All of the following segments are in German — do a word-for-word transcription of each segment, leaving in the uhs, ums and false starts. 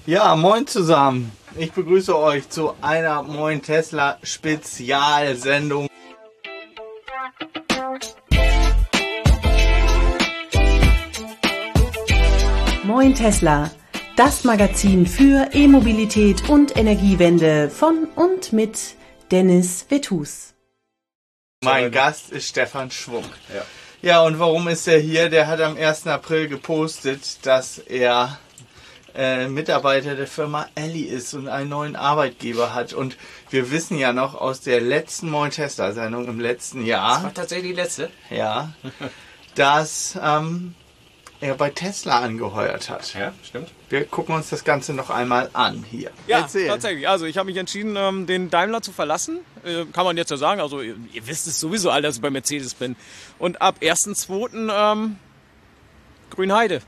Ja, moin zusammen. Ich begrüße euch zu einer Moin Tesla Spezialsendung. Moin Tesla, das Magazin für E-Mobilität und Energiewende von und mit Dennis Vetus. Mein Gast ist Stefan Schwung. Ja. Ja, und warum ist er hier? Der hat am ersten April gepostet, dass er äh, Mitarbeiter der Firma Elli ist und einen neuen Arbeitgeber hat. Und wir wissen ja noch aus der letzten Moin Tesla Sendung im letzten Jahr. Das war tatsächlich die letzte. Ja, dass ähm, er bei Tesla angeheuert hat. Ja, stimmt. Wir gucken uns das Ganze noch einmal an hier. Ja, Erzähl. Tatsächlich. Also ich habe mich entschieden, ähm, den Daimler zu verlassen. Äh, kann man jetzt ja sagen. Also ihr, ihr wisst es sowieso alle, dass ich bei Mercedes bin. Und ab ersten zweiten Ähm, Grünheide.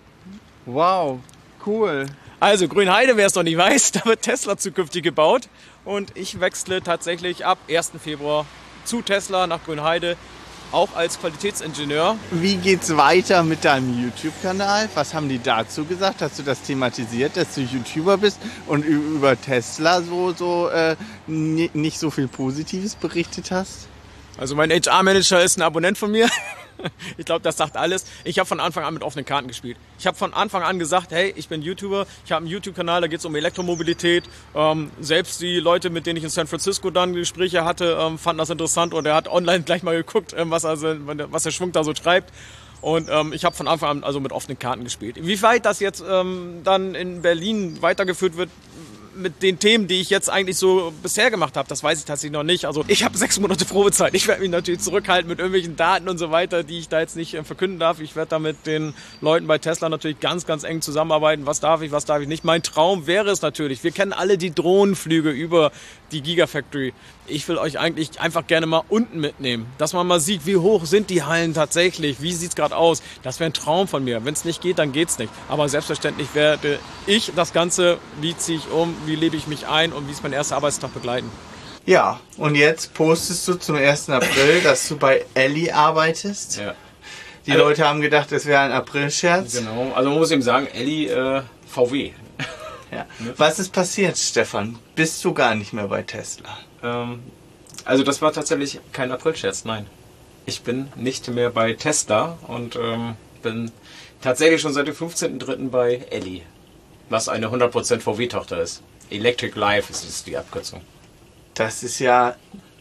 Wow, cool. Also Grünheide, wer es noch nicht weiß, da wird Tesla zukünftig gebaut. Und ich wechsle tatsächlich ab ersten Februar zu Tesla nach Grünheide. Auch als Qualitätsingenieur. Wie geht's weiter mit deinem YouTube-Kanal? Was haben die dazu gesagt? Hast du das thematisiert, dass du YouTuber bist und über Tesla so, so äh, nicht so viel Positives berichtet hast? Also mein H R-Manager ist ein Abonnent von mir. Ich glaube, das sagt alles. Ich habe von Anfang an mit offenen Karten gespielt. Ich habe von Anfang an gesagt, hey, ich bin YouTuber, ich habe einen YouTube-Kanal, da geht es um Elektromobilität. Ähm, selbst die Leute, mit denen ich in San Francisco dann Gespräche hatte, ähm, fanden das interessant und er hat online gleich mal geguckt, ähm, was, also, was der Schwung da so schreibt. Und ähm, ich habe von Anfang an also mit offenen Karten gespielt. Wie weit das jetzt ähm, dann in Berlin weitergeführt wird, mit den Themen, die ich jetzt eigentlich so bisher gemacht habe, das weiß ich tatsächlich noch nicht. Also ich habe sechs Monate Probezeit. Ich werde mich natürlich zurückhalten mit irgendwelchen Daten und so weiter, die ich da jetzt nicht äh, verkünden darf. Ich werde da mit den Leuten bei Tesla natürlich ganz, ganz eng zusammenarbeiten. Was darf ich, was darf ich nicht. Mein Traum wäre es natürlich. Wir kennen alle die Drohnenflüge über die Gigafactory. Ich will euch eigentlich einfach gerne mal unten mitnehmen, dass man mal sieht, wie hoch sind die Hallen tatsächlich, wie sieht es gerade aus. Das wäre ein Traum von mir. Wenn es nicht geht, dann geht es nicht. Aber selbstverständlich werde ich das Ganze, wie ziehe ich um, wie lebe ich mich ein und wie ist mein erster Arbeitstag begleiten. Ja, und jetzt postest du zum ersten April, dass du bei Elli arbeitest. Ja. Die also, Leute haben gedacht, das wäre ein Aprilscherz. Genau, also man muss eben sagen, Elli äh, V W. Ja. Was ist passiert, Stefan? Bist du gar nicht mehr bei Tesla? Ähm, also das war tatsächlich kein Aprilscherz, nein. Ich bin nicht mehr bei Tesla und ähm, bin tatsächlich schon seit dem fünfzehnten dritten bei Elli, was eine hundert Prozent V W-Tochter ist. Electric Life ist, ist die Abkürzung. Das ist ja...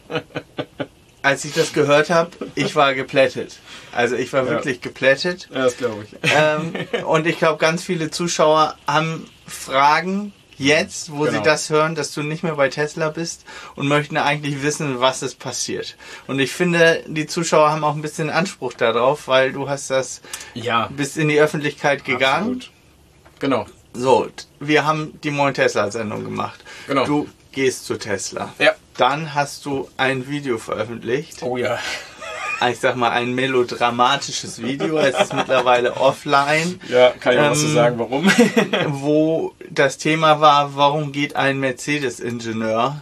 Als ich das gehört habe, ich war geplättet. Also ich war ja. wirklich geplättet. Ja, das glaube ich. Ähm, und ich glaube, ganz viele Zuschauer haben Fragen jetzt, wo genau. sie das hören, dass du nicht mehr bei Tesla bist und möchten eigentlich wissen, was ist passiert. Und ich finde, die Zuschauer haben auch ein bisschen Anspruch darauf, weil du hast das ja. bist in die Öffentlichkeit gegangen. Absolut. Genau. So, wir haben die Moin Tesla Sendung gemacht. Genau. Du gehst zu Tesla. Ja. Dann hast du ein Video veröffentlicht. Oh ja. Ich sag mal, ein melodramatisches Video. Es ist mittlerweile offline. Ja, kann ich ähm, auch was zu sagen, warum? Wo das Thema war, warum geht ein Mercedes-Ingenieur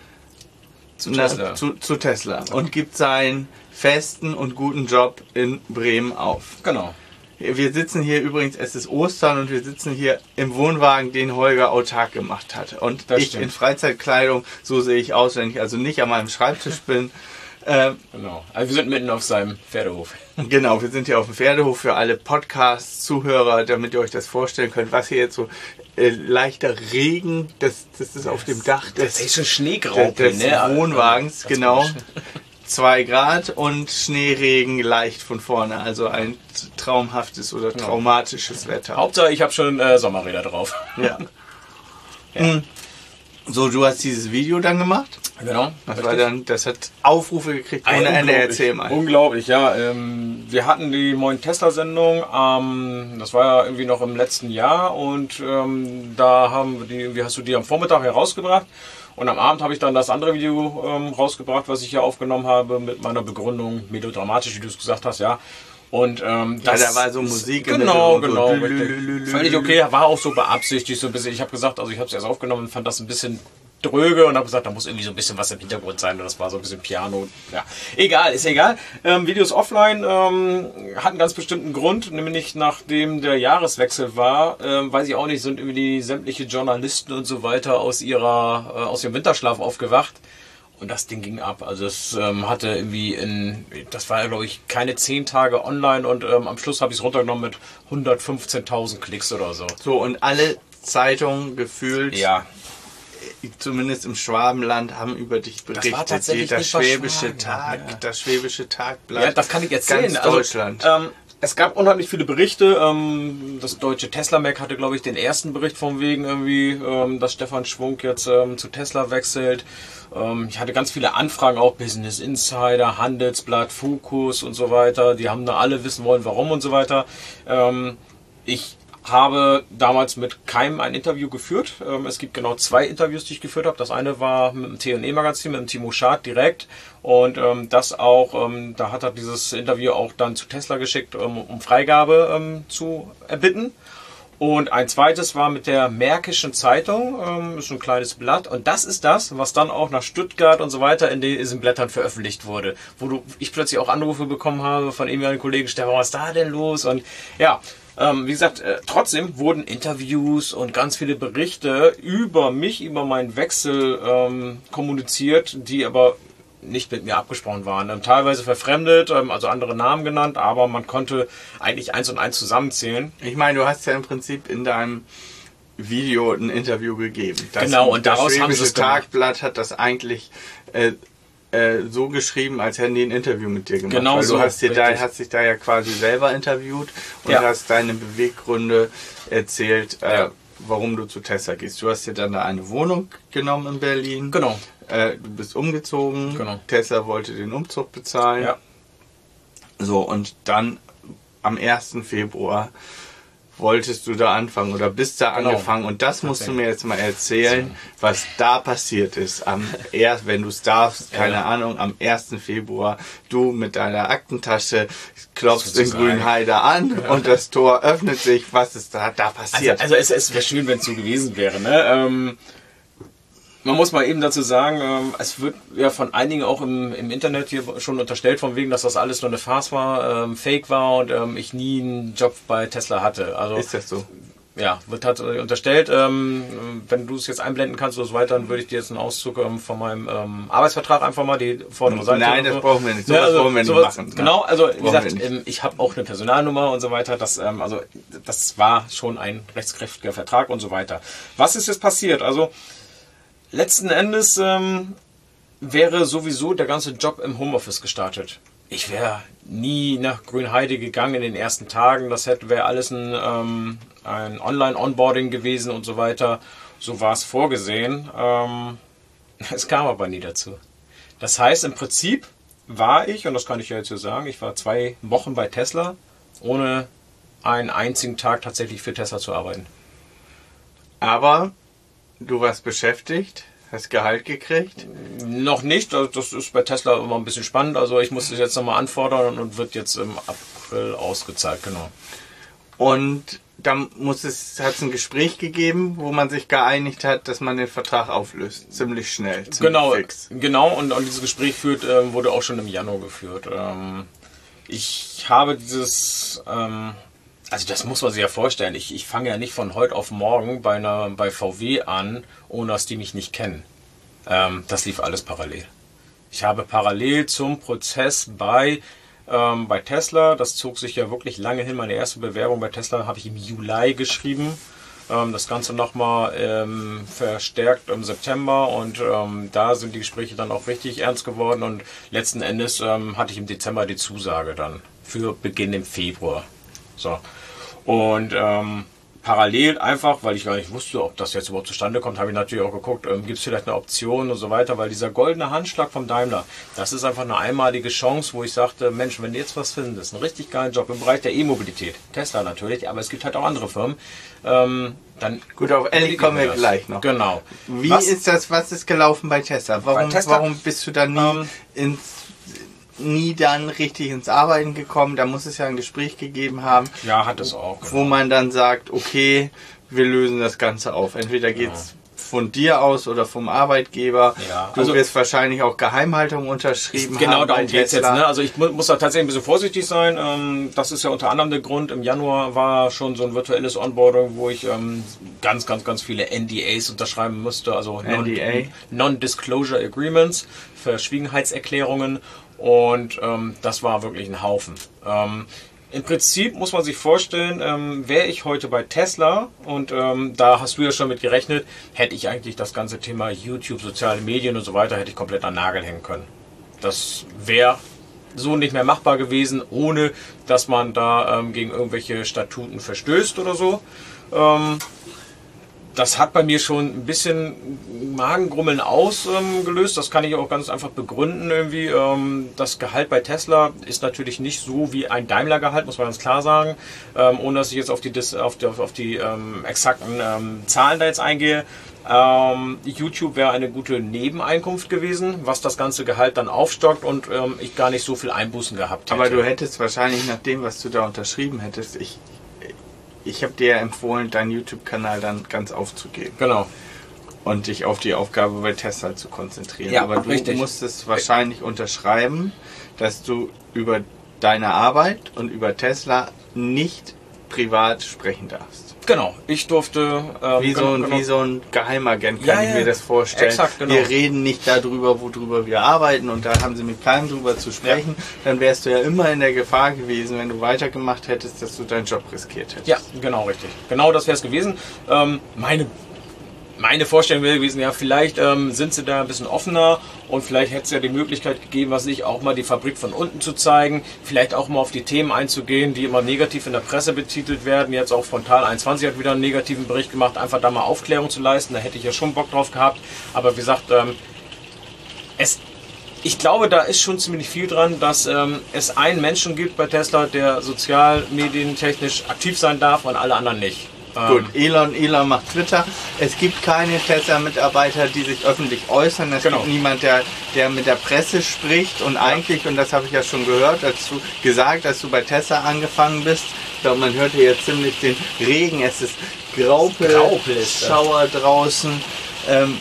zu Tesla, na, zu, zu Tesla und gibt seinen festen und guten Job in Bremen auf. Genau. Wir sitzen hier übrigens, es ist Ostern und wir sitzen hier im Wohnwagen, den Holger autark gemacht hat. Und das ich stimmt. in Freizeitkleidung, so sehe ich aus, wenn ich also nicht an meinem Schreibtisch bin. Ähm, genau. Also wir sind mitten auf seinem Pferdehof. Genau, wir sind hier auf dem Pferdehof für alle Podcast-Zuhörer, damit ihr euch das vorstellen könnt, was hier jetzt so äh, leichter Regen, das, das ist auf dem Dach des, das ist schon Schneegraupen, des, des ne? Wohnwagens, Ganz genau. komisch. Zwei Grad und Schneeregen leicht von vorne, also ein traumhaftes oder genau. traumatisches Wetter. Hauptsache, ich habe schon äh, Sommerräder drauf. Ja. ja. So, du hast dieses Video dann gemacht? Genau. Das, war dann, das hat Aufrufe gekriegt ohne Ende. Erzähl mal. Unglaublich, ja. Ähm, wir hatten die Moin Tesla-Sendung, ähm, das war ja irgendwie noch im letzten Jahr und ähm, da haben wir die, irgendwie hast du die am Vormittag herausgebracht und am Abend habe ich dann das andere Video ähm, rausgebracht, was ich hier aufgenommen habe mit meiner Begründung, melodramatisch, wie du es gesagt hast, ja. Und ähm, das ja, da war so Musik im genau, genau, so völlig okay, war auch so beabsichtigt so ein bisschen. Ich habe gesagt, also ich habe es erst aufgenommen und fand das ein bisschen dröge und habe gesagt, da muss irgendwie so ein bisschen was im Hintergrund sein und das war so ein bisschen Piano. Ja, egal, ist egal. Ähm, Videos offline ähm, hat einen ganz bestimmten Grund, nämlich nachdem der Jahreswechsel war, ähm, weiß ich auch nicht, sind irgendwie sämtliche Journalisten und so weiter aus ihrer äh, aus ihrem Winterschlaf aufgewacht. Und das Ding ging ab. Also es ähm, hatte irgendwie in, das war ja glaube ich keine zehn Tage online und ähm, am Schluss habe ich es runtergenommen mit hundertfünfzehntausend Klicks oder so. So, und alle Zeitungen gefühlt, ja, zumindest im Schwabenland, haben über dich berichtet. Das war tatsächlich das nicht Schwäbische verschlagen, Tag, ja. das Schwäbische Tagblatt. Ja, das kann ich erzählen. Ganz Deutschland. Also, ähm, es gab unheimlich viele Berichte. Ähm, das deutsche Tesla-Mag hatte, glaube ich, den ersten Bericht von wegen irgendwie, ähm, dass Stefan Schwung jetzt ähm, zu Tesla wechselt. Ähm, ich hatte ganz viele Anfragen, auch Business Insider, Handelsblatt, Focus und so weiter. Die haben da alle wissen wollen, warum und so weiter. Ähm, ich habe damals mit keinem ein Interview geführt. Ähm, es gibt genau zwei Interviews, die ich geführt habe. Das eine war mit dem T und E-Magazin, mit dem Timo Schad direkt. Und ähm, das auch, ähm, da hat er dieses Interview auch dann zu Tesla geschickt, um, um Freigabe ähm, zu erbitten. Und ein zweites war mit der Märkischen Zeitung, ähm, ist ein kleines Blatt. Und das ist das, was dann auch nach Stuttgart und so weiter in diesen Blättern veröffentlicht wurde. Wo du, ich plötzlich auch Anrufe bekommen habe von ehemaligen Kollegen, Stefan, was ist da denn los? Und ja, ähm, wie gesagt, äh, trotzdem wurden Interviews und ganz viele Berichte über mich, über meinen Wechsel ähm, kommuniziert, die aber nicht mit mir abgesprochen waren. Ähm, teilweise verfremdet, ähm, also andere Namen genannt, aber man konnte eigentlich eins und eins zusammenzählen. Ich meine, du hast ja im Prinzip in deinem Video ein Interview gegeben. Das, genau, und daraus das haben sie Schwäbische es gemacht. Tagblatt hat das eigentlich äh, äh, so geschrieben, als hätten die ein Interview mit dir gemacht. Genau Weil so, du hast, dir da, richtig. hast dich da ja quasi selber interviewt und Ja. hast deine Beweggründe erzählt, äh, Ja. warum du zu Tesla gehst. Du hast dir dann da eine Wohnung genommen in Berlin. Genau. Äh, du bist umgezogen. Genau. Tesla wollte den Umzug bezahlen. Ja. So, und dann am ersten Februar wolltest du da anfangen oder bist da Genau. angefangen. Und das musst du mir jetzt mal erzählen, was da passiert ist. Am er, wenn du es darfst, keine Ja. Ahnung, am ersten Februar, du mit deiner Aktentasche klopfst in Sozusagen. Grünheide an und das Tor öffnet sich. Was ist da, da Also, passiert? also es, es wäre schön, wenn es so gewesen wäre. Ne? Ähm, man muss mal eben dazu sagen, ähm, es wird ja von einigen auch im, im Internet hier schon unterstellt, von wegen, dass das alles nur eine Farce war, ähm, Fake war und ähm, ich nie einen Job bei Tesla hatte. Also Ist das so? ja, wird halt äh, unterstellt. Ähm, wenn du es jetzt einblenden kannst oder so weiter, dann würde ich dir jetzt einen Auszug ähm, von meinem ähm, Arbeitsvertrag einfach mal die vordere Seite. Nein, oder das so. brauchen wir nicht. Sowas Ja, also, wollen wir nicht sowas, machen. Genau, also wie Brauchen wir gesagt, nicht. ähm, ich habe auch eine Personalnummer und so weiter. Das, ähm, also, das war schon ein rechtskräftiger Vertrag und so weiter. Was ist jetzt passiert? Also letzten Endes ähm, wäre sowieso der ganze Job im Homeoffice gestartet. Ich wäre nie nach Grünheide gegangen in den ersten Tagen. Das hätte wäre alles ein, ähm, ein Online-Onboarding gewesen und so weiter. So war es vorgesehen. Ähm, es kam aber nie dazu. Das heißt, im Prinzip war ich, und das kann ich ja jetzt so sagen, ich war zwei Wochen bei Tesla, ohne einen einzigen Tag tatsächlich für Tesla zu arbeiten. Aber du warst beschäftigt, hast Gehalt gekriegt. Noch nicht, also das ist bei Tesla immer ein bisschen spannend. Also ich muss das jetzt nochmal anfordern und wird jetzt im April ausgezahlt, genau. Und dann muss es, hat es ein Gespräch gegeben, wo man sich geeinigt hat, dass man den Vertrag auflöst. Ziemlich schnell, ziemlich Genau, fix. genau und, und dieses Gespräch führt, ähm, wurde auch schon im Januar geführt. Ähm, ich habe dieses, ähm, also das muss man sich ja vorstellen, ich, ich fange ja nicht von heute auf morgen bei, einer, bei V W an, ohne dass die mich nicht kennen. Ähm, das lief alles parallel. Ich habe parallel zum Prozess bei, ähm, bei Tesla, das zog sich ja wirklich lange hin, meine erste Bewerbung bei Tesla habe ich im Juli geschrieben. Ähm, das Ganze nochmal ähm, verstärkt im September und ähm, da sind die Gespräche dann auch richtig ernst geworden und letzten Endes ähm, hatte ich im Dezember die Zusage dann für Beginn im Februar. So. Und ähm, parallel einfach, weil ich gar nicht wusste, ob das jetzt überhaupt zustande kommt, habe ich natürlich auch geguckt, ähm, gibt es vielleicht eine Option und so weiter, weil dieser goldene Handschlag vom Daimler, das ist einfach eine einmalige Chance, wo ich sagte, Mensch, wenn du jetzt was findest, einen richtig geilen Job im Bereich der E-Mobilität, Tesla natürlich, aber es gibt halt auch andere Firmen, ähm, dann... Gut, auf Ellie kommen wir das. gleich noch. Genau. Wie Was- ist das, was ist gelaufen bei Tesla? Warum, Bei Tesla? warum bist du da nie Ähm, ins nie dann richtig ins Arbeiten gekommen? Da muss es ja ein Gespräch gegeben haben, Ja, hat es auch. wo man dann sagt, okay, wir lösen das Ganze auf. Entweder geht's von dir aus oder vom Arbeitgeber. Ja, du also, wirst wahrscheinlich auch Geheimhaltung unterschrieben genau, haben. Genau, darum geht es jetzt. Ne? Also ich mu muss da tatsächlich ein bisschen vorsichtig sein. Ähm, das ist ja unter anderem der Grund. Im Januar war schon so ein virtuelles Onboarding, wo ich ähm, ganz, ganz, ganz viele N D As unterschreiben musste. Also Non-Disclosure Agreements, Verschwiegenheitserklärungen. Und ähm, das war wirklich ein Haufen. Ähm, Im Prinzip muss man sich vorstellen, ähm, wäre ich heute bei Tesla und ähm, da hast du ja schon mit gerechnet, hätte ich eigentlich das ganze Thema YouTube, soziale Medien und so weiter, hätte ich komplett an den Nagel hängen können. Das wäre so nicht mehr machbar gewesen, ohne dass man da ähm, gegen irgendwelche Statuten verstößt oder so. Ähm, Das hat bei mir schon ein bisschen Magengrummeln ausgelöst. Ähm, das kann ich auch ganz einfach begründen irgendwie. Ähm, das Gehalt bei Tesla ist natürlich nicht so wie ein Daimler-Gehalt, muss man ganz klar sagen. Ähm, ohne dass ich jetzt auf die, auf die, auf die ähm, exakten ähm, Zahlen da jetzt eingehe. Ähm, YouTube wäre eine gute Nebeneinkunft gewesen, was das ganze Gehalt dann aufstockt und ähm, ich gar nicht so viel Einbußen gehabt hätte. Aber du hättest wahrscheinlich nach dem, was du da unterschrieben hättest, ich... Ich habe dir empfohlen, deinen YouTube-Kanal dann ganz aufzugeben. Genau. Und dich auf die Aufgabe bei Tesla zu konzentrieren. Ja, aber du richtig. musstest wahrscheinlich unterschreiben, dass du über deine Arbeit und über Tesla nicht privat sprechen darfst. Genau, ich durfte... Ähm, wie, so ein, genau, wie so ein Geheimagent kann ja, ich ja, mir das vorstellen. Exakt, genau. Wir reden nicht darüber, worüber wir arbeiten und da haben sie mit keinem drüber zu sprechen. Ja. Dann wärst du ja immer in der Gefahr gewesen, wenn du weitergemacht hättest, dass du deinen Job riskiert hättest. Ja, genau, richtig. Genau das wäre es gewesen. Ähm, meine... Meine Vorstellung wäre gewesen, ja, vielleicht ähm, sind sie da ein bisschen offener und vielleicht hätte es ja die Möglichkeit gegeben, was ich auch mal die Fabrik von unten zu zeigen, vielleicht auch mal auf die Themen einzugehen, die immer negativ in der Presse betitelt werden. Jetzt auch Frontal einundzwanzig hat wieder einen negativen Bericht gemacht, einfach da mal Aufklärung zu leisten, da hätte ich ja schon Bock drauf gehabt. Aber wie gesagt, ähm, es, ich glaube, da ist schon ziemlich viel dran, dass ähm, es einen Menschen gibt bei Tesla, der sozialmedientechnisch aktiv sein darf und alle anderen nicht. Gut, Elon, Elon macht Twitter. Es gibt keine Tesla-Mitarbeiter, die sich öffentlich äußern. Es genau. gibt niemand, der, der mit der Presse spricht. Und eigentlich, und das habe ich ja schon gehört, als du gesagt, als du bei Tesla angefangen bist, ich glaube, man hört hier jetzt ziemlich den Regen. Es ist Graupelschauer draußen. Ähm,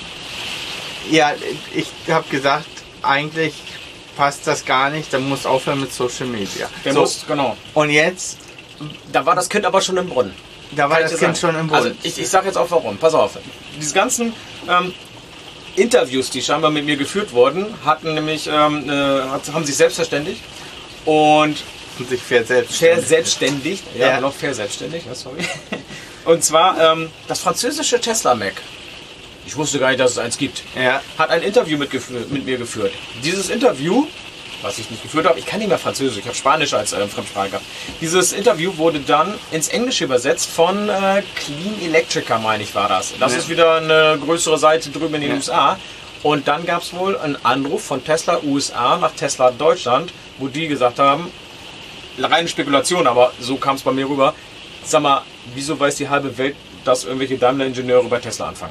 ja, ich habe gesagt, eigentlich passt das gar nicht. Da muss aufhören mit Social Media. Der so, muss, genau. Und jetzt? Da war das Kind aber schon im Brunnen. Da war das Kind schon im Brunnen. Also ich, ich sage jetzt auch warum. Pass auf. Diese ganzen ähm, Interviews, die scheinbar mit mir geführt wurden, hatten nämlich, ähm, äh, haben sich selbstverständigt und und sich verselbstständigt. Verselbstständigt. Ja, ja. noch verselbstständigt. Ja, sorry. Und zwar ähm, das französische Tesla Mac. Ich wusste gar nicht, dass es eins gibt. Ja. Hat ein Interview mit, mit mir geführt. Dieses Interview, was ich nicht geführt habe, ich kann nicht mehr Französisch, ich habe Spanisch als äh, Fremdsprache gehabt. Dieses Interview wurde dann ins Englische übersetzt von äh, Clean Electrica, meine ich, war das. Das ja. ist wieder eine größere Seite drüben in den ja. U S A. Und dann gab es wohl einen Anruf von Tesla U S A nach Tesla Deutschland, wo die gesagt haben, reine Spekulation, aber so kam es bei mir rüber, sag mal, wieso weiß die halbe Welt, dass irgendwelche Daimler-Ingenieure bei Tesla anfangen?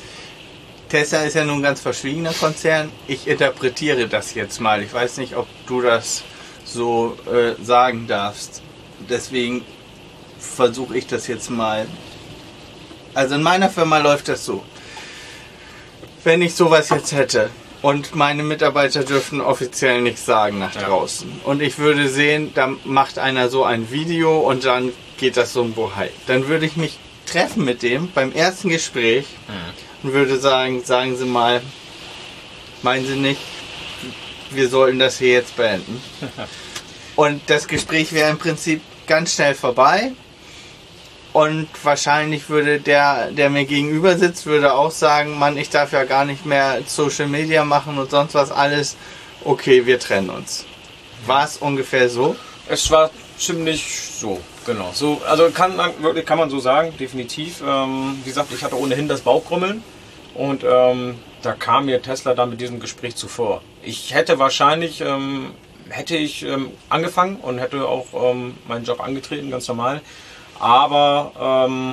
Tesla ist ja nun ein ganz verschwiegener Konzern. Ich interpretiere das jetzt mal. Ich weiß nicht, ob du das so äh, sagen darfst. Deswegen versuche ich das jetzt mal. Also in meiner Firma läuft das so. Wenn ich sowas jetzt hätte und meine Mitarbeiter dürfen offiziell nichts sagen nach draußen und ich würde sehen, da macht einer so ein Video und dann geht das so ein Bohai. Dann würde ich mich treffen mit dem beim ersten Gespräch mhm. und würde sagen, sagen Sie mal, meinen Sie nicht, wir sollten das hier jetzt beenden? Und das Gespräch wäre im Prinzip ganz schnell vorbei und wahrscheinlich würde der, der mir gegenüber sitzt, würde auch sagen, Mann, ich darf ja gar nicht mehr Social Media machen und sonst was alles. Okay, wir trennen uns. War es ungefähr so? Es war ziemlich so. Genau, so, also kann man wirklich kann man so sagen, definitiv. Ähm, wie gesagt, ich hatte ohnehin das Bauchkrummeln und ähm, da kam mir Tesla dann mit diesem Gespräch zuvor. Ich hätte wahrscheinlich, ähm, hätte ich ähm, angefangen und hätte auch ähm, meinen Job angetreten, ganz normal. Aber ähm,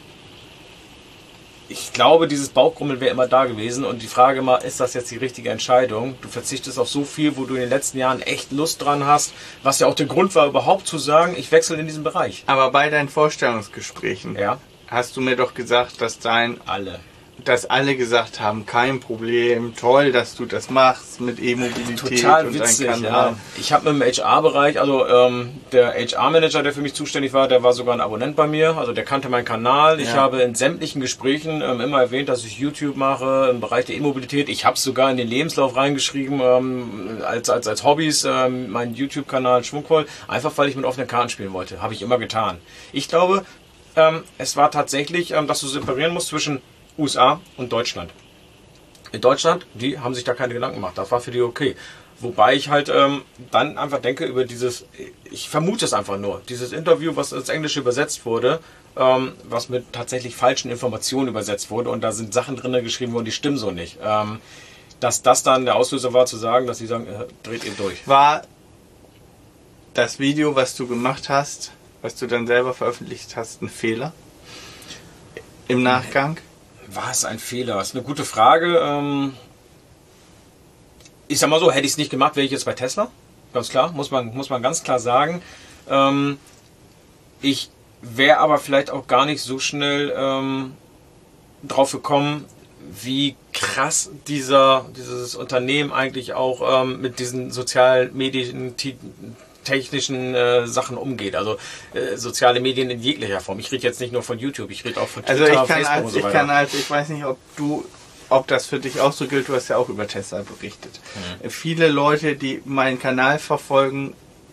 ich glaube, dieses Bauchkrummeln wäre immer da gewesen und die Frage immer, ist das jetzt die richtige Entscheidung? Du verzichtest auf so viel, wo du in den letzten Jahren echt Lust dran hast, was ja auch der Grund war, überhaupt zu sagen, ich wechsle in diesen Bereich. Aber bei deinen Vorstellungsgesprächen ja. hast du mir doch gesagt, dass dein, Alle. dass alle gesagt haben, kein Problem, toll, dass du das machst mit E-Mobilität. Total witzig, ja. Ich habe im H R-Bereich, also ähm, der H R-Manager, der für mich zuständig war, der war sogar ein Abonnent bei mir, also der kannte meinen Kanal. Ich ja. habe in sämtlichen Gesprächen ähm, immer erwähnt, dass ich YouTube mache im Bereich der E-Mobilität. Ich habe es sogar in den Lebenslauf reingeschrieben, ähm, als, als, als Hobbys, ähm, meinen YouTube-Kanal Schwungvoll, einfach weil ich mit offenen Karten spielen wollte. Habe ich immer getan. Ich glaube, ähm, es war tatsächlich, ähm, dass du separieren musst zwischen U S A und Deutschland. In Deutschland, die haben sich da keine Gedanken gemacht. Das war für die okay. Wobei ich halt ähm, dann einfach denke über dieses, ich vermute es einfach nur, dieses Interview, was ins Englische übersetzt wurde, ähm, was mit tatsächlich falschen Informationen übersetzt wurde und da sind Sachen drin geschrieben worden, die stimmen so nicht. Ähm, dass das dann der Auslöser war zu sagen, dass sie sagen, äh, dreht ihr durch. War das Video, was du gemacht hast, was du dann selber veröffentlicht hast, ein Fehler? Im Nachgang? War es ein Fehler? Das ist eine gute Frage. Ähm ich sag mal so, hätte ich es nicht gemacht, wäre ich jetzt bei Tesla. Ganz klar, muss man, muss man ganz klar sagen. Ähm ich wäre aber vielleicht auch gar nicht so schnell ähm, drauf gekommen, wie krass dieser, dieses Unternehmen eigentlich auch ähm, mit diesen sozialen Medien technischen äh, Sachen umgeht. Also äh, soziale Medien in jeglicher Form. Ich rede jetzt nicht nur von YouTube, ich rede auch von Twitter, also ich kann Facebook als, und so weiter. Ich kann als, ich weiß nicht, ob du, ob das für dich auch so gilt, du hast ja auch über Tesla berichtet. Mhm. Viele Leute, die meinen Kanal verfolgen,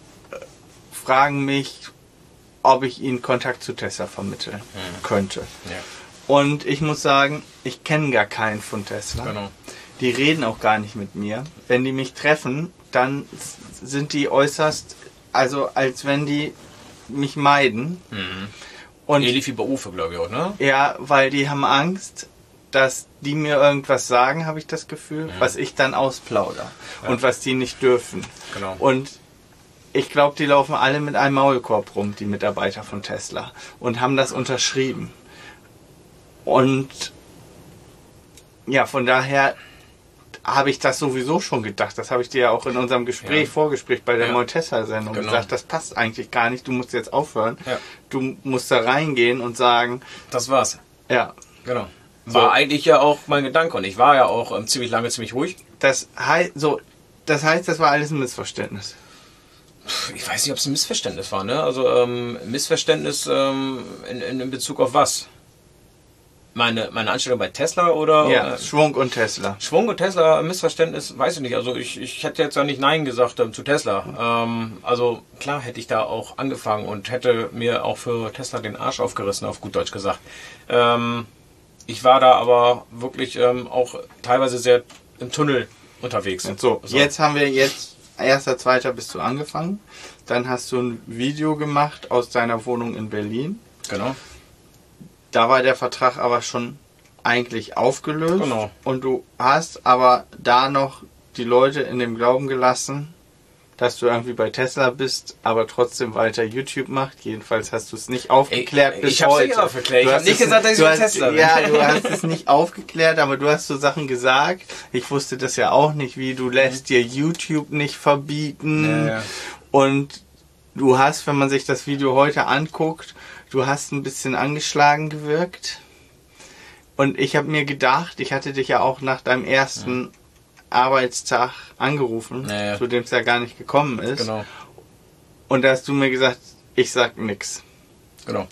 fragen mich, ob ich ihnen Kontakt zu Tesla vermitteln mhm. könnte. Ja. Und ich muss sagen, ich kenne gar keinen von Tesla. Genau. Die reden auch gar nicht mit mir. Wenn die mich treffen, dann sind die äußerst, also als wenn die mich meiden. Mhm. Und ähnlich wie bei Uwe, glaube ich auch, ne? Ja, weil die haben Angst, dass die mir irgendwas sagen, habe ich das Gefühl, mhm. was ich dann ausplaudere ja. und was die nicht dürfen. Genau. Und ich glaube, die laufen alle mit einem Maulkorb rum, die Mitarbeiter von Tesla, und haben das unterschrieben. Und ja, von daher habe ich das sowieso schon gedacht. Das habe ich dir ja auch in unserem Gespräch, ja. Vorgespräch bei der ja. neuen Tesla-Sendung genau. gesagt. Das passt eigentlich gar nicht. Du musst jetzt aufhören. Ja. Du musst da reingehen und sagen... Das war's. Ja. Genau. War so. Eigentlich ja auch mein Gedanke. Und ich war ja auch ähm, ziemlich lange ziemlich ruhig. Das, hei so, das heißt, das war alles ein Missverständnis. Ich weiß nicht, ob es ein Missverständnis war. Ne? Also ähm, Missverständnis ähm, in, in, in Bezug auf was? Meine, meine Anstellung bei Tesla oder? Ja, Schwung und Tesla. Schwung und Tesla, Missverständnis, weiß ich nicht. Also ich, ich hätte jetzt ja nicht Nein gesagt ähm, zu Tesla. Ähm, also klar hätte ich da auch angefangen und hätte mir auch für Tesla den Arsch aufgerissen, auf gut Deutsch gesagt. Ähm, ich war da aber wirklich ähm, auch teilweise sehr im Tunnel unterwegs. So, so, jetzt haben wir jetzt, erster, zweiter bist du angefangen. Dann hast du ein Video gemacht aus deiner Wohnung in Berlin. Genau. Da war der Vertrag aber schon eigentlich aufgelöst. Genau. Und du hast aber da noch die Leute in dem Glauben gelassen, dass du irgendwie bei Tesla bist, aber trotzdem weiter YouTube macht. Jedenfalls hast du es nicht aufgeklärt. Ich, bis ich habe es nicht aufgeklärt. Ich habe nicht gesagt, dass ich bei Tesla bin. Ja, du hast es nicht aufgeklärt, aber du hast so Sachen gesagt. Ich wusste das ja auch nicht, wie du lässt dir YouTube nicht verbieten. Ja, ja. Und du hast, wenn man sich das Video heute anguckt, du hast ein bisschen angeschlagen gewirkt. Und ich habe mir gedacht, ich hatte dich ja auch nach deinem ersten ja. Arbeitstag angerufen, ja, ja. zu dem es ja gar nicht gekommen ist. Genau. Und da hast du mir gesagt, ich sag nix. Genau.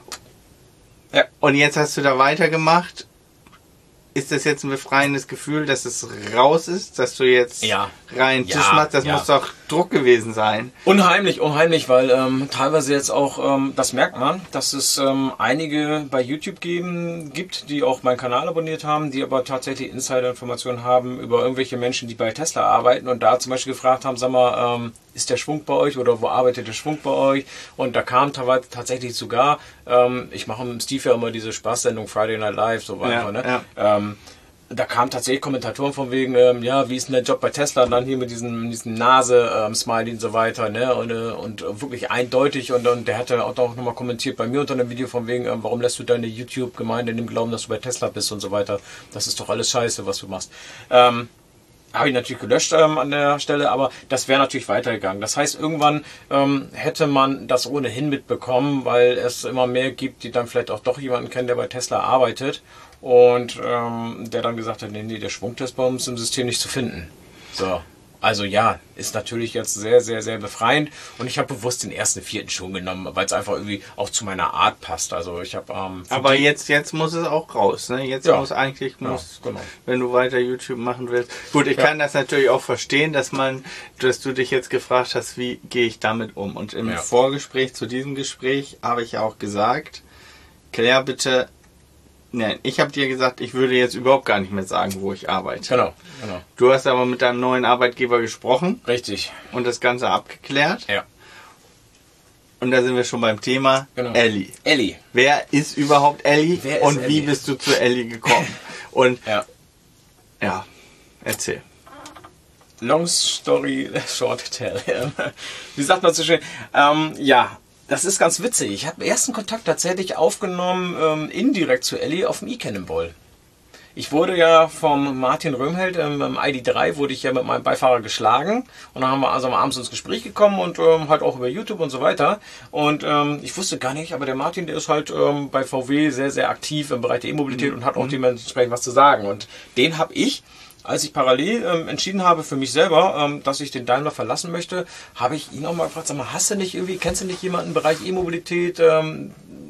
Ja. Und jetzt hast du da weitergemacht. Ist das jetzt ein befreiendes Gefühl, dass es raus ist, dass du jetzt ja. rein Tisch ja, machst? Das ja. muss doch Druck gewesen sein. Unheimlich, unheimlich, weil ähm, teilweise jetzt auch, ähm, das merkt man, dass es ähm, einige bei YouTube geben, gibt, die auch meinen Kanal abonniert haben, die aber tatsächlich Insider-Informationen haben über irgendwelche Menschen, die bei Tesla arbeiten und da zum Beispiel gefragt haben, sag mal, ähm, ist der Schwung bei euch oder wo arbeitet der Schwung bei euch? Und da kam tatsächlich sogar, ähm, ich mache mit Steve ja immer diese Spaßsendung Friday Night Live, so weiter, ja, ne? Ja. Ähm, da kamen tatsächlich Kommentatoren von wegen, ähm, ja, wie ist denn der Job bei Tesla? Und dann hier mit diesem, diesem Nase-Smiley ähm, und so weiter, ne? Und, äh, und wirklich eindeutig. Und, und der hatte auch nochmal kommentiert bei mir unter einem Video von wegen, ähm, warum lässt du deine YouTube-Gemeinde in dem Glauben, dass du bei Tesla bist und so weiter. Das ist doch alles scheiße, was du machst. Ähm, Habe ich natürlich gelöscht ähm, an der Stelle, aber das wäre natürlich weitergegangen. Das heißt, irgendwann ähm, hätte man das ohnehin mitbekommen, weil es immer mehr gibt, die dann vielleicht auch doch jemanden kennen, der bei Tesla arbeitet. Und ähm, der dann gesagt hat, nee, nee, der Schwungtestbaum ist im System nicht zu finden. So. Also ja, ist natürlich jetzt sehr, sehr, sehr befreiend. Und ich habe bewusst den ersten vierten Schuh genommen, weil es einfach irgendwie auch zu meiner Art passt. Also ich habe. Ähm, Aber jetzt, jetzt muss es auch raus, ne? Jetzt ja. muss eigentlich, muss, ja, genau. wenn du weiter YouTube machen willst. Gut, ich ja. kann das natürlich auch verstehen, dass man, dass du dich jetzt gefragt hast, wie gehe ich damit um? Und im ja. Vorgespräch zu diesem Gespräch habe ich ja auch gesagt, klär bitte. Nein, ich habe dir gesagt, ich würde jetzt überhaupt gar nicht mehr sagen, wo ich arbeite. Genau, genau. Du hast aber mit deinem neuen Arbeitgeber gesprochen. Richtig. Und das Ganze abgeklärt. Ja. Und da sind wir schon beim Thema genau. Elli. Elli. Wer ist überhaupt Elli? Wer ist und Elli? wie bist du zu Elli gekommen? Und ja. ja, erzähl. Long story short tell. Wie sagt man so schön? Ähm, ja. Das ist ganz witzig. Ich habe ersten Kontakt tatsächlich aufgenommen, ähm, indirekt zu Elli auf dem e-Cannonball. Ich wurde ja vom Martin Röhmheld ähm, im I D drei wurde ich ja mit meinem Beifahrer geschlagen und dann haben wir also abends ins Gespräch gekommen und ähm, halt auch über YouTube und so weiter. Und ähm, ich wusste gar nicht, aber der Martin, der ist halt ähm, bei V W sehr, sehr aktiv im Bereich der E-Mobilität mhm. und hat auch dementsprechend was zu sagen. Und den habe ich, als ich parallel ähm, entschieden habe für mich selber, ähm, dass ich den Daimler verlassen möchte, habe ich ihn auch mal gefragt, sag mal, hast du nicht irgendwie, kennst du nicht jemanden im Bereich E-Mobilität, ähm,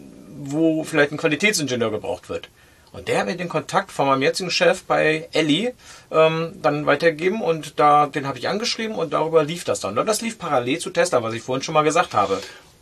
wo vielleicht ein Qualitätsingenieur gebraucht wird? Und der hat mir den Kontakt von meinem jetzigen Chef bei Elli ähm, dann weitergegeben und da, den habe ich angeschrieben und darüber lief das dann. Und das lief parallel zu Tesla, was ich vorhin schon mal gesagt habe.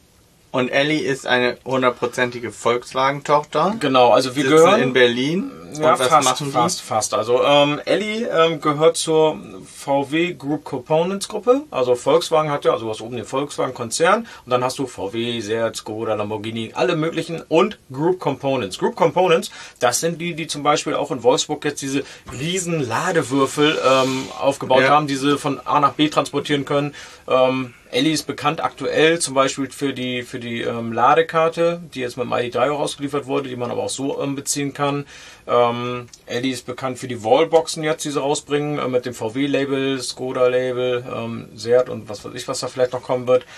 Und Elli ist eine hundertprozentige Volkswagen-Tochter. Genau, also wir sitzen gehören in Berlin. Ja, und was fast, machen die? fast, fast. Also ähm, Elli ähm, gehört zur V W Group Components Gruppe. Also Volkswagen hat ja, also du hast oben den Volkswagen-Konzern und dann hast du V W, Seat, Skoda, Lamborghini, alle möglichen und Group Components. Group Components, das sind die, die zum Beispiel auch in Wolfsburg jetzt diese riesen Ladewürfel ähm, aufgebaut ja. haben, die sie von A nach B transportieren können. Ähm, Elli ist bekannt aktuell zum Beispiel für die, für die ähm, Ladekarte, die jetzt mit dem I D drei auch ausgeliefert wurde, die man aber auch so ähm, beziehen kann. Ähm, Elli ist bekannt für die Wallboxen jetzt, die sie rausbringen, äh, mit dem V W-Label, Skoda-Label, ähm, Seat und was weiß ich, was da vielleicht noch kommen wird.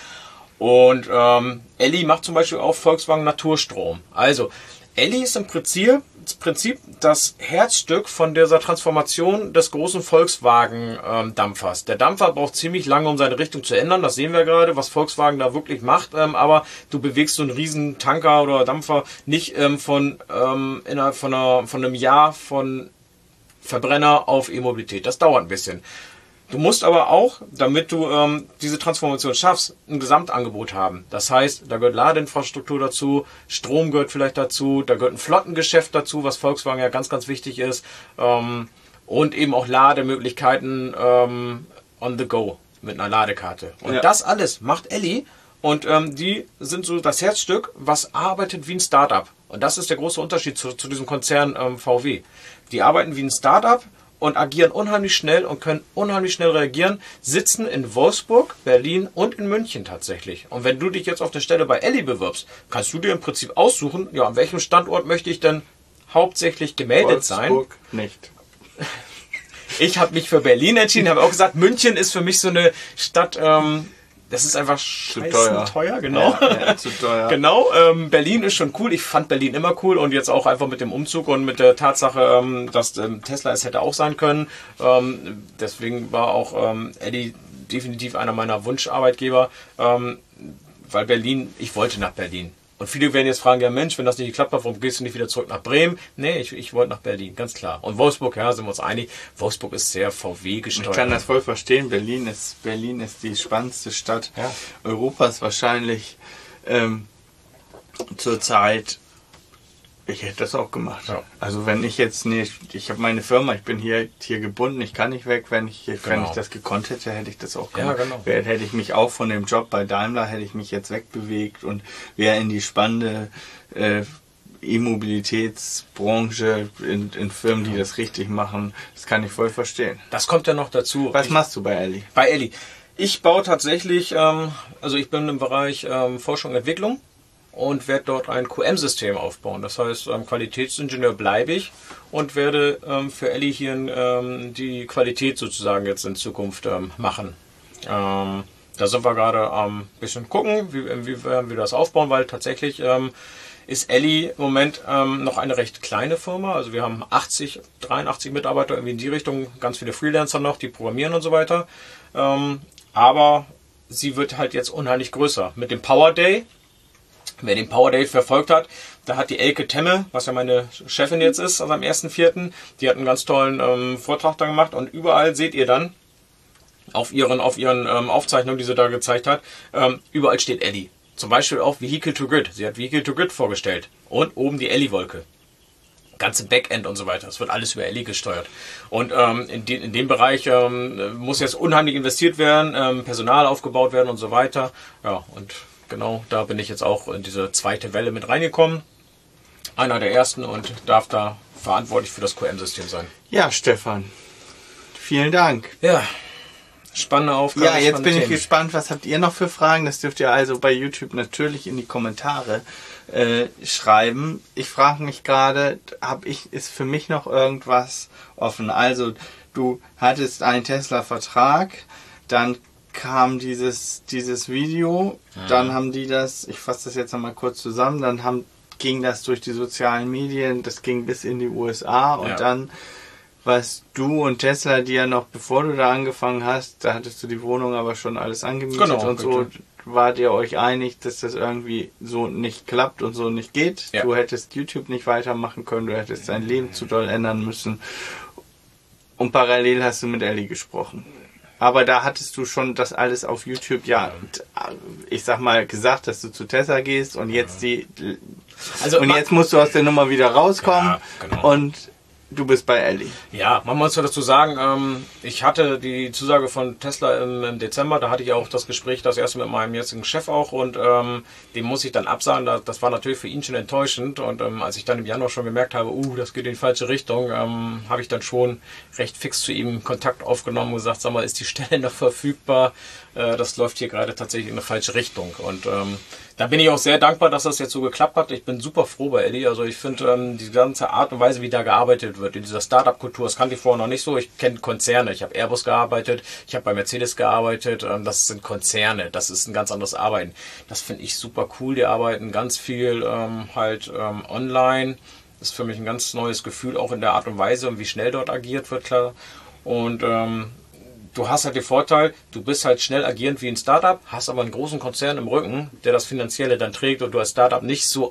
Und ähm, Elli macht zum Beispiel auch Volkswagen Naturstrom. Also Elli ist im Prinzip, Prinzip das Herzstück von dieser Transformation des großen Volkswagen-Dampfers. Der Dampfer braucht ziemlich lange, um seine Richtung zu ändern. Das sehen wir gerade, was Volkswagen da wirklich macht. Ähm, aber du bewegst so einen riesen Tanker oder Dampfer nicht ähm, von ähm, innerhalb von, einer, von einem Jahr von Verbrenner auf E-Mobilität. Das dauert ein bisschen. Du musst aber auch, damit du ähm, diese Transformation schaffst, ein Gesamtangebot haben. Das heißt, da gehört Ladeinfrastruktur dazu, Strom gehört vielleicht dazu, da gehört ein Flottengeschäft dazu, was Volkswagen ja ganz, ganz wichtig ist. Ähm, und eben auch Lademöglichkeiten ähm, on the go mit einer Ladekarte. Und ja. das alles macht Elli. Und ähm, die sind so das Herzstück, was arbeitet wie ein Startup. Und das ist der große Unterschied zu, zu diesem Konzern ähm, V W. Die arbeiten wie ein Startup und agieren unheimlich schnell und können unheimlich schnell reagieren, sitzen in Wolfsburg, Berlin und in München tatsächlich. Und wenn du dich jetzt auf der Stelle bei Elli bewirbst, kannst du dir im Prinzip aussuchen, ja, an welchem Standort möchte ich denn hauptsächlich gemeldet sein. Wolfsburg nicht. Ich habe mich für Berlin entschieden, habe auch gesagt, München ist für mich so eine Stadt, ähm, das ist einfach scheißen teuer. teuer, genau. Ja, ja, zu teuer. Genau, ähm, Berlin ist schon cool. Ich fand Berlin immer cool und jetzt auch einfach mit dem Umzug und mit der Tatsache, ähm, dass ähm, Tesla es hätte auch sein können. Ähm, deswegen war auch ähm, Elli definitiv einer meiner Wunscharbeitgeber, ähm, weil Berlin, ich wollte nach Berlin. Und viele werden jetzt fragen, ja Mensch, wenn das nicht geklappt hat, warum gehst du nicht wieder zurück nach Bremen? Nee, ich, ich wollte nach Berlin, ganz klar. Und Wolfsburg, ja, sind wir uns einig, Wolfsburg ist sehr V W gesteuert. Ich kann das voll verstehen, Berlin ist, Berlin ist die spannendste Stadt ja. Europas wahrscheinlich ähm, zurzeit. Ich hätte das auch gemacht. Ja. Also wenn ich jetzt nicht, ich habe meine Firma, ich bin hier, hier gebunden, ich kann nicht weg. Wenn ich, genau. wenn ich das gekonnt hätte, hätte ich das auch gemacht. Ja, genau. Hätte ich mich auch von dem Job bei Daimler, hätte ich mich jetzt wegbewegt und wäre in die spannende äh, E-Mobilitätsbranche, in, in Firmen, die das richtig machen. Das kann ich voll verstehen. Das kommt ja noch dazu. Was ich, machst du bei Elli? Bei Elli. Ich baue tatsächlich, ähm, also ich bin im Bereich ähm, Forschung und Entwicklung und werde dort ein Q M-System aufbauen. Das heißt, ähm, Qualitätsingenieur bleibe ich und werde ähm, für Elli hier ähm, die Qualität sozusagen jetzt in Zukunft ähm, machen. Ähm, da sind wir gerade ein ähm, bisschen gucken, wie, wie, wie wir das aufbauen, weil tatsächlich ähm, ist Elli im Moment ähm, noch eine recht kleine Firma. Also wir haben achtzig, dreiundachtzig Mitarbeiter irgendwie in die Richtung, ganz viele Freelancer noch, die programmieren und so weiter. Ähm, aber sie wird halt jetzt unheimlich größer. Mit dem Power Day, wer den Power Day verfolgt hat, da hat die Elke Temme, was ja meine Chefin jetzt ist, also am ersten vierten, die hat einen ganz tollen ähm, Vortrag da gemacht und überall seht ihr dann, auf ihren, auf ihren ähm, Aufzeichnungen, die sie da gezeigt hat, ähm, überall steht Elli. Zum Beispiel auch Vehicle to Grid. Sie hat Vehicle to Grid vorgestellt. Und oben die Elli-Wolke. Ganze Backend und so weiter. Das wird alles über Elli gesteuert. Und ähm, in, de in dem Bereich ähm, muss jetzt unheimlich investiert werden, ähm, Personal aufgebaut werden und so weiter. Ja, und genau da bin ich jetzt auch in diese zweite Welle mit reingekommen. Einer der ersten und darf da verantwortlich für das Q M-System sein. Ja, Stefan. Vielen Dank. Ja. Spannende Aufgabe. Ja, jetzt bin ich Themen. gespannt, was habt ihr noch für Fragen? Das dürft ihr also bei YouTube natürlich in die Kommentare äh, schreiben. Ich frage mich gerade, hab ich, ist für mich noch irgendwas offen? Also, du hattest einen Tesla-Vertrag, dann kam dieses, dieses Video, mhm. dann haben die das, ich fasse das jetzt nochmal kurz zusammen, dann haben, ging das durch die sozialen Medien, das ging bis in die U S A und ja. dann was du und Tesla, die ja noch, bevor du da angefangen hast, da hattest du die Wohnung aber schon alles angemietet genau, und so, bitte. Wart ihr euch einig, dass das irgendwie so nicht klappt und so nicht geht? Ja. Du hättest YouTube nicht weitermachen können, du hättest dein Leben zu doll ändern müssen. Und parallel hast du mit Elli gesprochen. Aber da hattest du schon das alles auf YouTube, ja, ich sag mal, gesagt, dass du zu Tesla gehst und jetzt die, also und jetzt musst du aus der Nummer wieder rauskommen ja, genau. und du bist bei Elli. Ja, man muss dazu sagen, ähm, ich hatte die Zusage von Tesla im, im Dezember, da hatte ich auch das Gespräch, das erste mit meinem jetzigen Chef auch und ähm, dem muss ich dann absagen, das, das war natürlich für ihn schon enttäuschend und ähm, als ich dann im Januar schon gemerkt habe, uh, das geht in die falsche Richtung, ähm, habe ich dann schon recht fix zu ihm Kontakt aufgenommen und gesagt, sag mal, ist die Stelle noch verfügbar? Äh, das läuft hier gerade tatsächlich in eine falsche Richtung und ähm, da bin ich auch sehr dankbar, dass das jetzt so geklappt hat. Ich bin super froh bei Elli. Also ich finde ähm, die ganze Art und Weise, wie da gearbeitet wird, in dieser Startup-Kultur, das kannte ich vorher noch nicht so. Ich kenne Konzerne. Ich habe Airbus gearbeitet, ich habe bei Mercedes gearbeitet. Ähm, das sind Konzerne. Das ist ein ganz anderes Arbeiten. Das finde ich super cool. Die arbeiten ganz viel ähm, halt ähm, online. Das ist für mich ein ganz neues Gefühl, auch in der Art und Weise und wie schnell dort agiert wird, klar. Und ähm, du hast halt den Vorteil, du bist halt schnell agierend wie ein Startup, hast aber einen großen Konzern im Rücken, der das Finanzielle dann trägt und du als Startup nicht so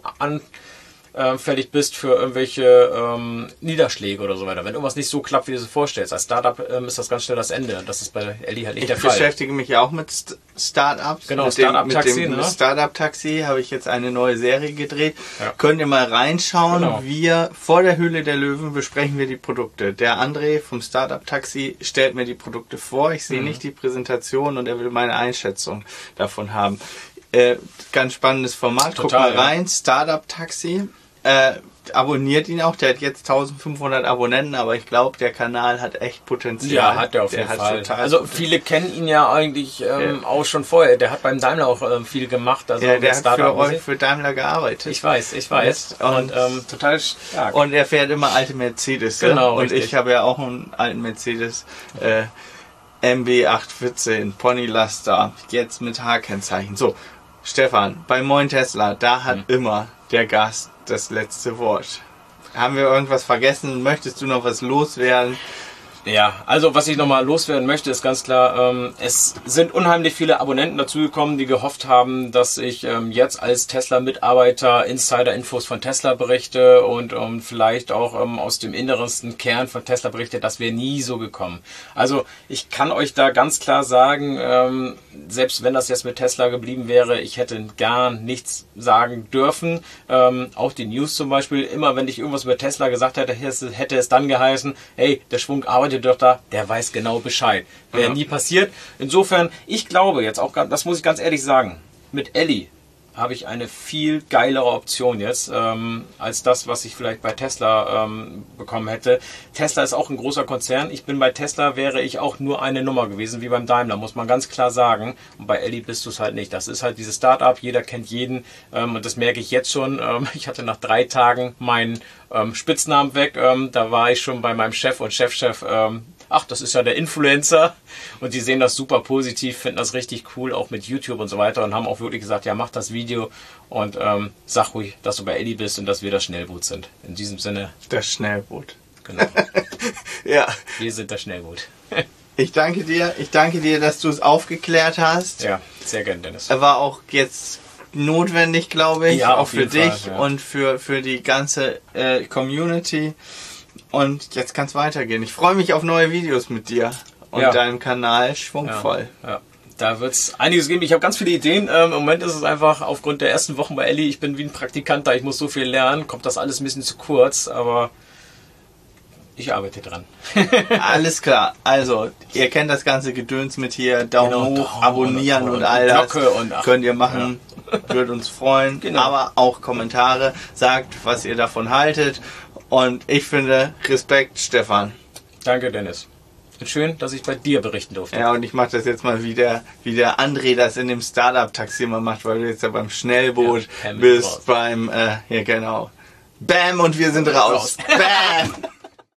anfällig bist für irgendwelche ähm, Niederschläge oder so weiter. Wenn irgendwas nicht so klappt, wie du es vorstellst. Als Startup ähm, ist das ganz schnell das Ende. Das ist bei Elli halt nicht ich der Fall. Ich beschäftige mich ja auch mit St Startups. Genau, Startup-Taxi. Mit dem, ne? Startup-Taxi habe ich jetzt eine neue Serie gedreht. Ja. Könnt ihr mal reinschauen. Genau. Wir vor der Höhle der Löwen besprechen wir die Produkte. Der André vom Startup-Taxi stellt mir die Produkte vor. Ich sehe mhm. nicht die Präsentation und er will meine Einschätzung davon haben. Äh, ganz spannendes Format. Total, Guck mal rein. Ja. Startup-Taxi. Äh, abonniert ihn auch, der hat jetzt eintausendfünfhundert Abonnenten, aber ich glaube, der Kanal hat echt Potenzial. Ja, hat er auf jeden Fall. Also Potenzial. Viele kennen ihn ja eigentlich ähm, ja. auch schon vorher. Der hat beim Daimler auch ähm, viel gemacht. Also ja, der hat für euch, für Daimler gearbeitet. Ich weiß, ich weiß. Und, und ähm, total stark. Und er fährt immer alte Mercedes. Genau, und richtig. ich habe ja auch einen alten Mercedes äh, M B achthundertvierzehn Ponylaster, jetzt mit H-Kennzeichen. So, Stefan, bei Moin Tesla, da hat hm. immer der Gast das letzte Wort. Haben wir irgendwas vergessen? Möchtest du noch was loswerden? Ja, also was ich nochmal loswerden möchte, ist ganz klar, ähm, es sind unheimlich viele Abonnenten dazugekommen, die gehofft haben, dass ich ähm, jetzt als Tesla-Mitarbeiter Insider-Infos von Tesla berichte und ähm, vielleicht auch ähm, aus dem innersten Kern von Tesla berichte. Das wäre nie so gekommen. Also ich kann euch da ganz klar sagen, ähm, selbst wenn das jetzt mit Tesla geblieben wäre, ich hätte gar nichts sagen dürfen. Ähm, auch die News zum Beispiel, immer wenn ich irgendwas mit Tesla gesagt hätte, hätte es dann geheißen, hey, der Schwung arbeitet doch da, der weiß genau Bescheid. Wäre ja. nie passiert. Insofern, ich glaube jetzt auch, das muss ich ganz ehrlich sagen, mit Elli habe ich eine viel geilere Option jetzt, ähm, als das, was ich vielleicht bei Tesla ähm, bekommen hätte. Tesla ist auch ein großer Konzern. Ich bin bei Tesla, wäre ich auch nur eine Nummer gewesen, wie beim Daimler, muss man ganz klar sagen. Und bei Elli bist du es halt nicht. Das ist halt dieses Start-up, jeder kennt jeden. Ähm, und das merke ich jetzt schon. Ähm, ich hatte nach drei Tagen meinen ähm, Spitznamen weg. Ähm, da war ich schon bei meinem Chef und Chefchef ähm, ach, das ist ja der Influencer. Und die sehen das super positiv, finden das richtig cool, auch mit YouTube und so weiter. Und haben auch wirklich gesagt, ja, mach das Video und ähm, sag ruhig, dass du bei Elli bist und dass wir das Schnellboot sind. In diesem Sinne. Das Schnellboot. Genau. Ja. Wir sind das Schnellboot. Ich danke dir. Ich danke dir, dass du es aufgeklärt hast. Ja, sehr gern, Dennis. Er war auch jetzt notwendig, glaube ich, ja, auch für dich Fall, ja. und für, für die ganze äh, Community. Und jetzt kann es weitergehen. Ich freue mich auf neue Videos mit dir und ja. deinem Kanal Schwungvoll. Ja, ja. Da wird es einiges geben. Ich habe ganz viele Ideen. Ähm, Im Moment ist es einfach aufgrund der ersten Wochen bei Elli, ich bin wie ein Praktikant da, ich muss so viel lernen, kommt das alles ein bisschen zu kurz, aber ich arbeite dran. Alles klar. Also, ihr kennt das ganze Gedöns mit hier, Daumen Genau, hoch, Daumen abonnieren und, und, und all das. Glocke und ach, könnt ihr machen. Ja. Würde uns freuen. Genau. Aber auch Kommentare. Sagt, was ihr davon haltet. Und ich finde, Respekt, Stefan. Danke, Dennis. Schön, dass ich bei dir berichten durfte. Ja, und ich mache das jetzt mal wie der, wie der André das in dem Startup-Taxi immer macht, weil du jetzt ja beim Schnellboot ja, bist, raus. beim, äh, ja genau. Bam, und wir sind raus. Bam!